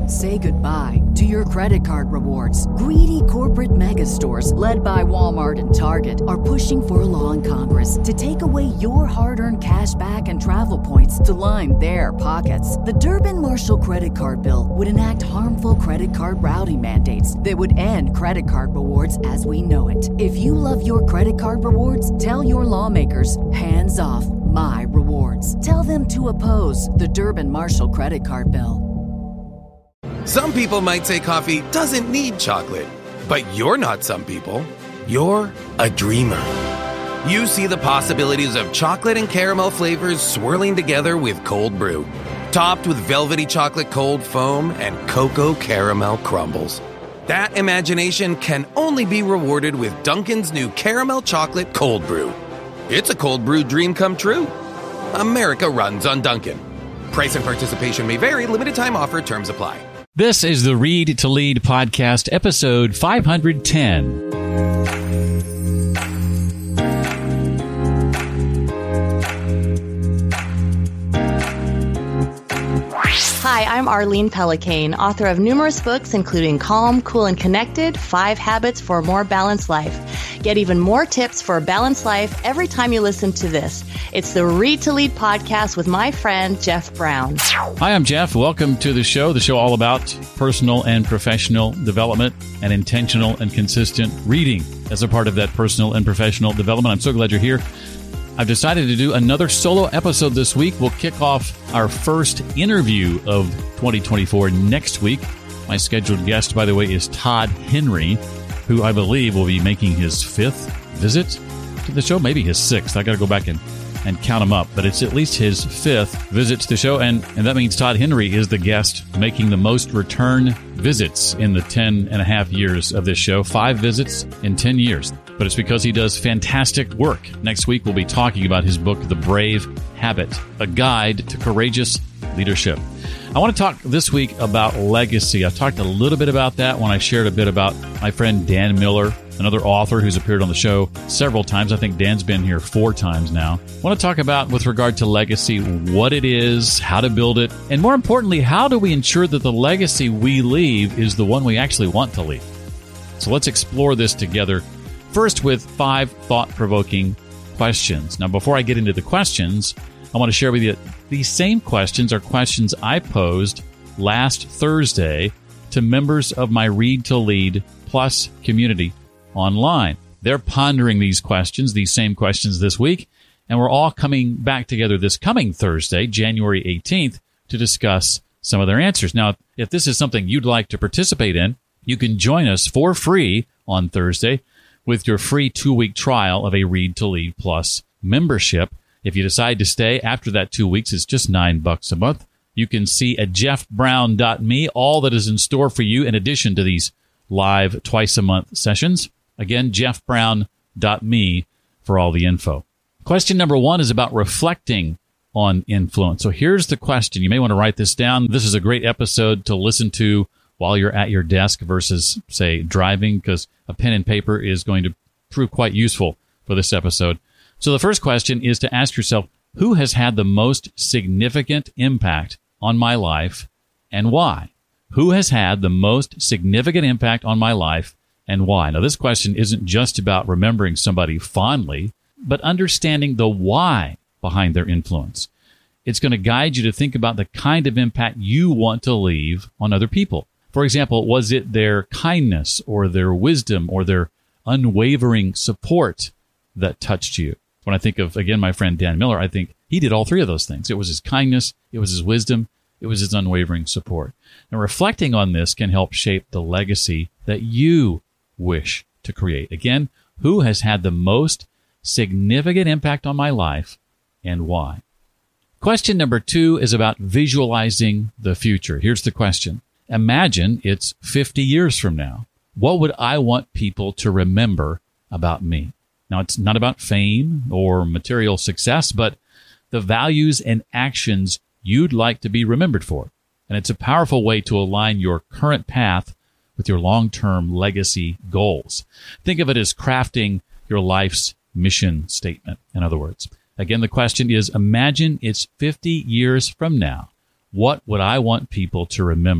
Say goodbye to your credit card rewards. Greedy corporate mega stores, led by Walmart and Target, are pushing for a law in Congress to take away your hard-earned cash back and travel points to line their pockets. The Durbin-Marshall credit card bill would enact harmful credit card routing mandates that would end credit card rewards as we know it. If you love your credit card rewards, tell your lawmakers, hands off my rewards. Tell them to oppose the Durbin-Marshall credit card bill. Some people might say coffee doesn't need chocolate, but you're not some people. You're a dreamer. You see the possibilities of chocolate and caramel flavors swirling together with cold brew, topped with velvety chocolate cold foam and cocoa caramel crumbles. That imagination can only be rewarded with Dunkin's new caramel chocolate cold brew. It's a cold brew dream come true. America runs on Dunkin'. Price and participation may vary. Limited time offer. Terms apply. This is the Read to Lead podcast, episode 510. Hi, I'm Arlene Pellicane, author of numerous books, including Calm, Cool, and Connected, 5 Habits for a More Balanced Life. Get even more tips for a balanced life every time you listen to this. It's the Read to Lead podcast with my friend, Jeff Brown. Hi, I'm Jeff. Welcome to the show all about personal and professional development and intentional and consistent reading as a part of that personal and professional development. I'm so glad you're here. I've decided to do another solo episode this week. We'll kick off our first interview of 2024 next week. My scheduled guest, by the way, is Todd Henry, who I believe will be making his 5th visit to the show, maybe his 6th. I got to go back and count him up, but it's at least his 5th visit to the show, and that means Todd Henry is the guest making the most return visits in the 10 and a half years of this show. 5 visits in 10 years. But it's because he does fantastic work. Next week, we'll be talking about his book, The Brave Habit, a guide to courageous leadership. I want to talk this week about legacy. I talked a little bit about that when I shared a bit about my friend Dan Miller, another author who's appeared on the show several times. I think Dan's been here 4 times now. I want to talk about, with regard to legacy, what it is, how to build it, and more importantly, how do we ensure that the legacy we leave is the one we actually want to leave? So let's explore this together. First, with 5 thought-provoking questions. Now, before I get into the questions, I want to share with you that these same questions are questions I posed last Thursday to members of my Read to Lead Plus community online. They're pondering these questions, these same questions this week, and we're all coming back together this coming Thursday, January 18th, to discuss some of their answers. Now, if this is something you'd like to participate in, you can join us for free on Thursday with your free 2-week trial of a Read to Lead Plus membership. If you decide to stay after that 2 weeks, it's just $9 a month. You can see at jeffbrown.me all that is in store for you in addition to these live twice-a-month sessions. Again, jeffbrown.me for all the info. Question number 1 is about reflecting on influence. So here's the question. You may want to write this down. This is a great episode to listen to while you're at your desk versus, say, driving, because a pen and paper is going to prove quite useful for this episode. So the first question is to ask yourself, who has had the most significant impact on my life and why? Who has had the most significant impact on my life and why? Now, this question isn't just about remembering somebody fondly, but understanding the why behind their influence. It's going to guide you to think about the kind of impact you want to leave on other people. For example, was it their kindness or their wisdom or their unwavering support that touched you? When I think of, again, my friend Dan Miller, I think he did all 3 of those things. It was his kindness, it was his wisdom, it was his unwavering support. And reflecting on this can help shape the legacy that you wish to create. Again, who has had the most significant impact on my life and why? Question number 2 is about visualizing the future. Here's the question. Imagine it's 50 years from now. What would I want people to remember about me? Now, it's not about fame or material success, but the values and actions you'd like to be remembered for. And it's a powerful way to align your current path with your long-term legacy goals. Think of it as crafting your life's mission statement, in other words. Again, the question is, imagine it's 50 years from now. What would I want people to remember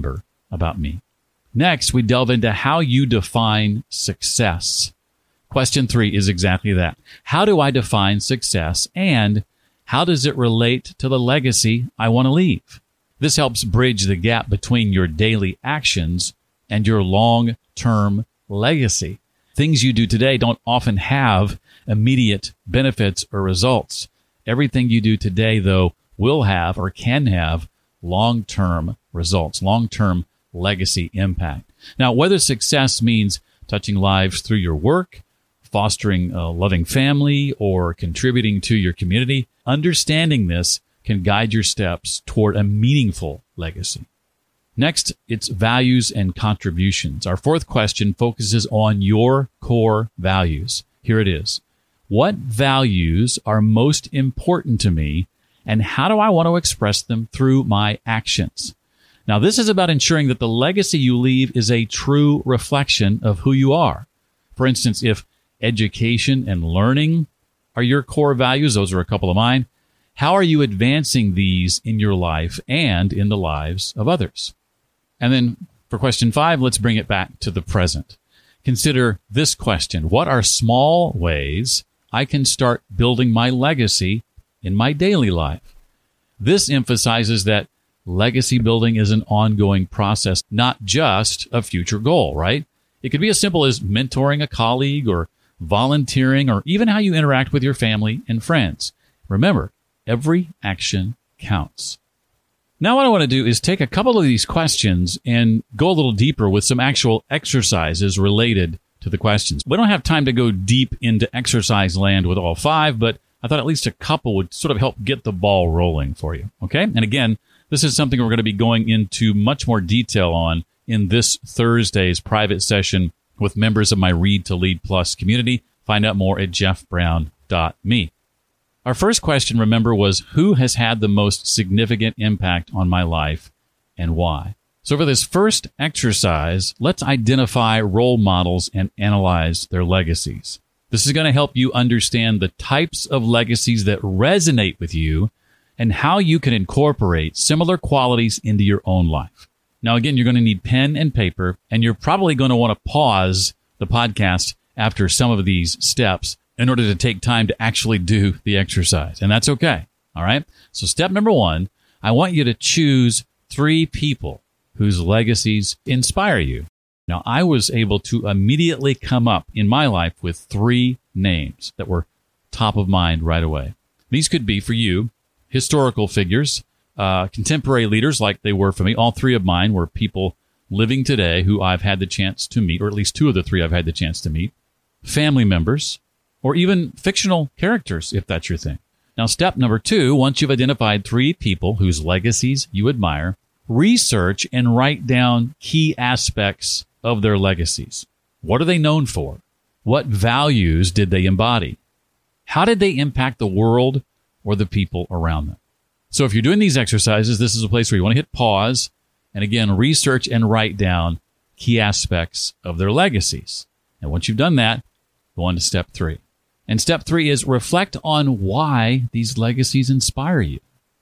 about me. Next, we delve into how you define success. Question 3 is exactly that. How do I define success, and how does it relate to the legacy I want to leave? This helps bridge the gap between your daily actions and your long-term legacy. Things you do today don't often have immediate benefits or results. Everything you do today, though, will have or can have long-term results, long-term legacy impact. Now, whether success means touching lives through your work, fostering a loving family, or contributing to your community, understanding this can guide your steps toward a meaningful legacy. Next, it's values and contributions. Our fourth question focuses on your core values. Here it is. What values are most important to me, and how do I want to express them through my actions? Now, this is about ensuring that the legacy you leave is a true reflection of who you are. For instance, if education and learning are your core values, those are a couple of mine, how are you advancing these in your life and in the lives of others? And then for question 5, let's bring it back to the present. Consider this question. What are small ways I can start building my legacy in my daily life? This emphasizes that legacy building is an ongoing process, not just a future goal, right? It could be as simple as mentoring a colleague or volunteering, or even how you interact with your family and friends. Remember, every action counts. Now what I want to do is take a couple of these questions and go a little deeper with some actual exercises related to the questions. We don't have time to go deep into exercise land with all 5, but I thought at least a couple would sort of help get the ball rolling for you, okay? And again, this is something we're going to be going into much more detail on in this Thursday's private session with members of my Read to Lead Plus community. Find out more at jeffbrown.me. Our first question, remember, was who has had the most significant impact on my life and why? So for this first exercise, let's identify role models and analyze their legacies. This is going to help you understand the types of legacies that resonate with you and how you can incorporate similar qualities into your own life. Now, again, you're going to need pen and paper, and you're probably going to want to pause the podcast after some of these steps in order to take time to actually do the exercise. And that's okay. All right. So step number 1, I want you to choose 3 people whose legacies inspire you. Now, I was able to immediately come up in my life with 3 names that were top of mind right away. These could be for you historical figures, contemporary leaders like they were for me. All 3 of mine were people living today who I've had the chance to meet, or at least 2 of the 3 I've had the chance to meet, family members, or even fictional characters, if that's your thing. Now, step number 2, once you've identified 3 people whose legacies you admire, research and write down key aspects of their legacies. What are they known for? What values did they embody? How did they impact the world or the people around them? So if you're doing these exercises, this is a place where you want to hit pause and, again, research and write down key aspects of their legacies. And once you've done that, go on to step 3. And step 3 is reflect on why these legacies inspire you.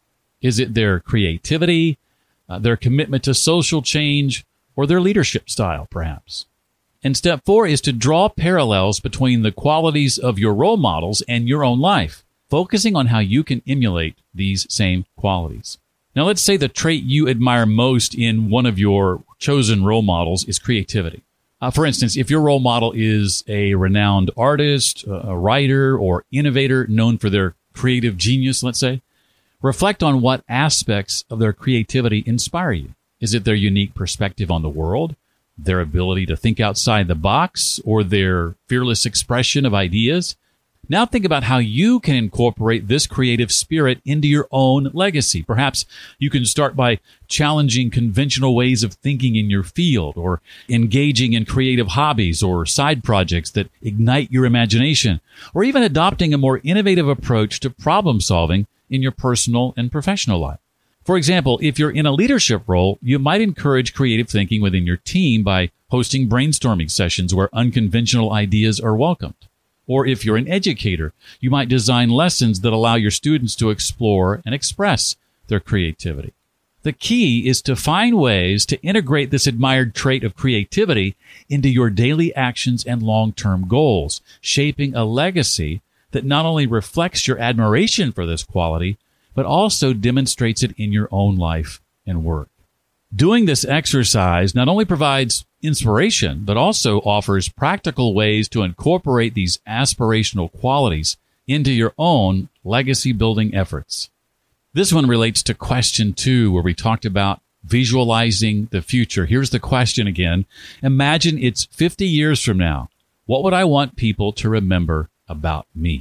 Is it their creativity, their commitment to social change, or their leadership style, perhaps? And step 4 is to draw parallels between the qualities of your role models and your own life, focusing on how you can emulate these same qualities. Now, let's say the trait you admire most in one of your chosen role models is creativity. For instance, if your role model is a renowned artist, a writer, or innovator known for their creative genius, let's say, reflect on what aspects of their creativity inspire you. Is it their unique perspective on the world, their ability to think outside the box, or their fearless expression of ideas? Now think about how you can incorporate this creative spirit into your own legacy. Perhaps you can start by challenging conventional ways of thinking in your field, or engaging in creative hobbies or side projects that ignite your imagination, or even adopting a more innovative approach to problem solving in your personal and professional life. For example, if you're in a leadership role, you might encourage creative thinking within your team by hosting brainstorming sessions where unconventional ideas are welcomed. Or if you're an educator, you might design lessons that allow your students to explore and express their creativity. The key is to find ways to integrate this admired trait of creativity into your daily actions and long-term goals, shaping a legacy that not only reflects your admiration for this quality, but also demonstrates it in your own life and work. Doing this exercise not only provides inspiration, but also offers practical ways to incorporate these aspirational qualities into your own legacy-building efforts. This one relates to question 2, where we talked about visualizing the future. Here's the question again. Imagine it's 50 years from now. What would I want people to remember about me?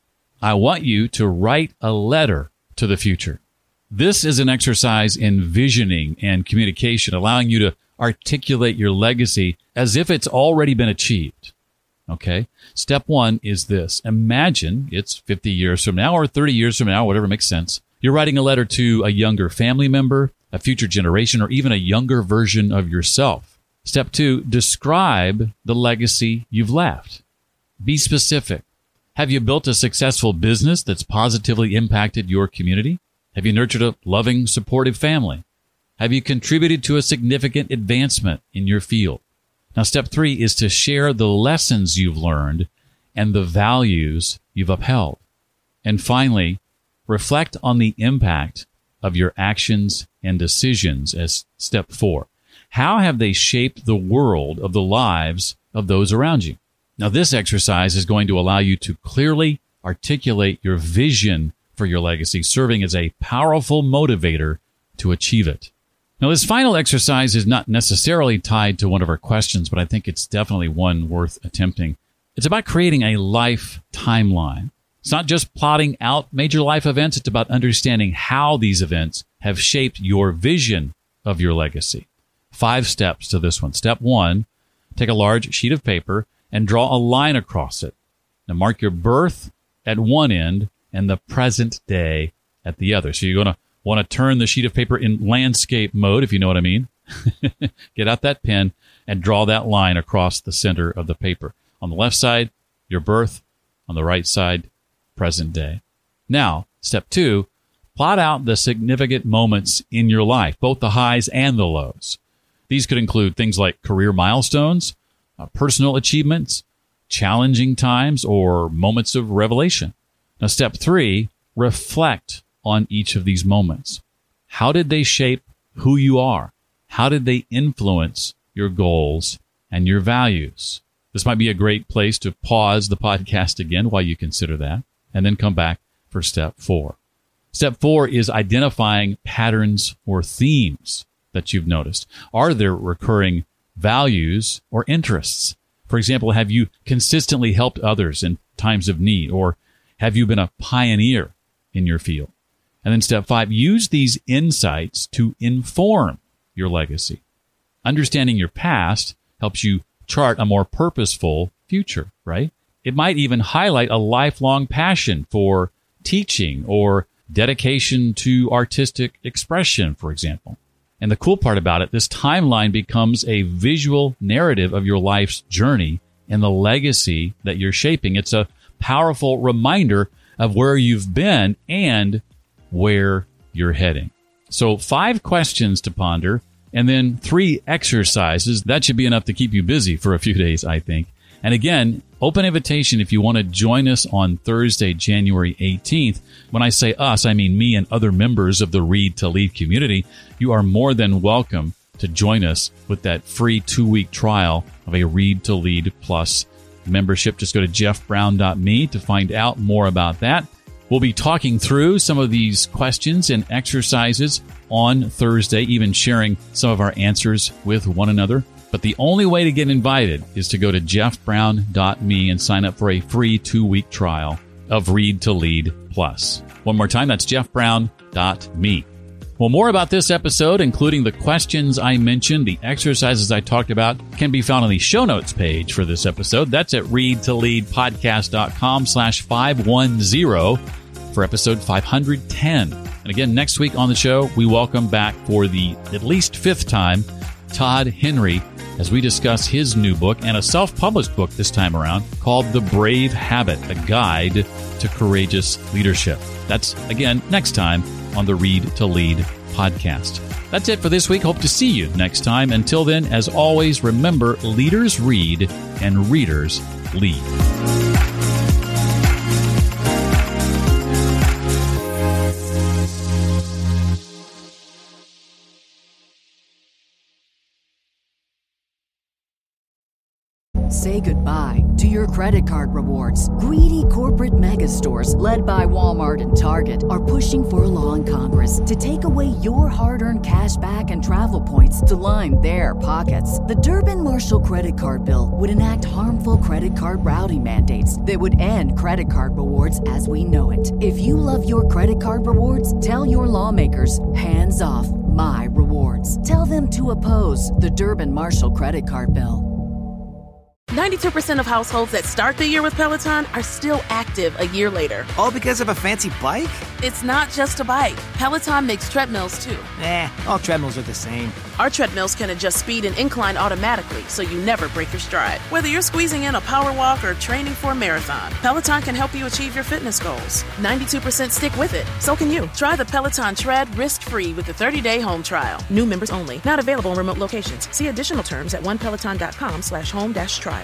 I want you to write a letter to the future. This is an exercise in visioning and communication, allowing you to articulate your legacy as if it's already been achieved. Okay? Step 1 is this. Imagine it's 50 years from now or 30 years from now, whatever makes sense. You're writing a letter to a younger family member, a future generation, or even a younger version of yourself. Step 2, describe the legacy you've left. Be specific. Have you built a successful business that's positively impacted your community? Have you nurtured a loving, supportive family? Have you contributed to a significant advancement in your field? Now, step 3 is to share the lessons you've learned and the values you've upheld. And finally, reflect on the impact of your actions and decisions as step 4. How have they shaped the world of the lives of those around you? Now, this exercise is going to allow you to clearly articulate your vision for your legacy, serving as a powerful motivator to achieve it. Now, this final exercise is not necessarily tied to one of our questions, but I think it's definitely one worth attempting. It's about creating a life timeline. It's not just plotting out major life events. It's about understanding how these events have shaped your vision of your legacy. 5 steps to this one. Step 1, take a large sheet of paper and draw a line across it. Now, mark your birth at one end and the present day at the other. So you're going to want to turn the sheet of paper in landscape mode, if you know what I mean. Get out that pen and draw that line across the center of the paper. On the left side, your birth. On the right side, present day. Now, step 2, plot out the significant moments in your life, both the highs and the lows. These could include things like career milestones, personal achievements, challenging times, or moments of revelation. Now, step 3, reflect on each of these moments. How did they shape who you are? How did they influence your goals and your values? This might be a great place to pause the podcast again while you consider that, and then come back for step 4. Step 4 is identifying patterns or themes that you've noticed. Are there recurring values or interests? For example, have you consistently helped others in times of need, or have you been a pioneer in your field? And then step 5, use these insights to inform your legacy. Understanding your past helps you chart a more purposeful future, right? It might even highlight a lifelong passion for teaching or dedication to artistic expression, for example. And the cool part about it, this timeline becomes a visual narrative of your life's journey and the legacy that you're shaping. It's a powerful reminder of where you've been and where you're heading. So 5 questions to ponder, and then 3 exercises. That should be enough to keep you busy for a few days, I think. And again, open invitation if you want to join us on Thursday, January 18th. When I say us, I mean me and other members of the Read to Lead community. You are more than welcome to join us with that free 2-week trial of a Read to Lead Plus membership. Just go to jeffbrown.me to find out more about that. We'll be talking through some of these questions and exercises on Thursday, even sharing some of our answers with one another. But the only way to get invited is to go to jeffbrown.me and sign up for a free 2-week trial of Read to Lead Plus. One more time, that's jeffbrown.me. Well, more about this episode, including the questions I mentioned, the exercises I talked about, can be found on the show notes page for this episode. That's at readtoleadpodcast.com/510 for episode 510. And again, next week on the show, we welcome back for the at least 5th time, Todd Henry, as we discuss his new book and a self-published book this time around called The Brave Habit, a guide to courageous leadership. That's, again, next time on the Read to Lead podcast. That's it for this week. Hope to see you next time. Until then, as always, remember, leaders read and readers lead. Say goodbye to your credit card rewards. Greedy corporate mega stores, led by Walmart and Target, are pushing for a law in Congress to take away your hard-earned cash back and travel points to line their pockets. The Durbin-Marshall credit card bill would enact harmful credit card routing mandates that would end credit card rewards as we know it. If you love your credit card rewards, tell your lawmakers, hands off my rewards. Tell them to oppose the Durbin-Marshall credit card bill. 92% of households that start the year with Peloton are still active a year later. All because of a fancy bike? It's not just a bike. Peloton makes treadmills too. All treadmills are the same. Our treadmills can adjust speed and incline automatically, so you never break your stride. Whether you're squeezing in a power walk or training for a marathon, Peloton can help you achieve your fitness goals. 92% stick with it. So can you. Try the Peloton Tread risk-free with the 30-day home trial. New members only. Not available in remote locations. See additional terms at onepeloton.com/home-trial.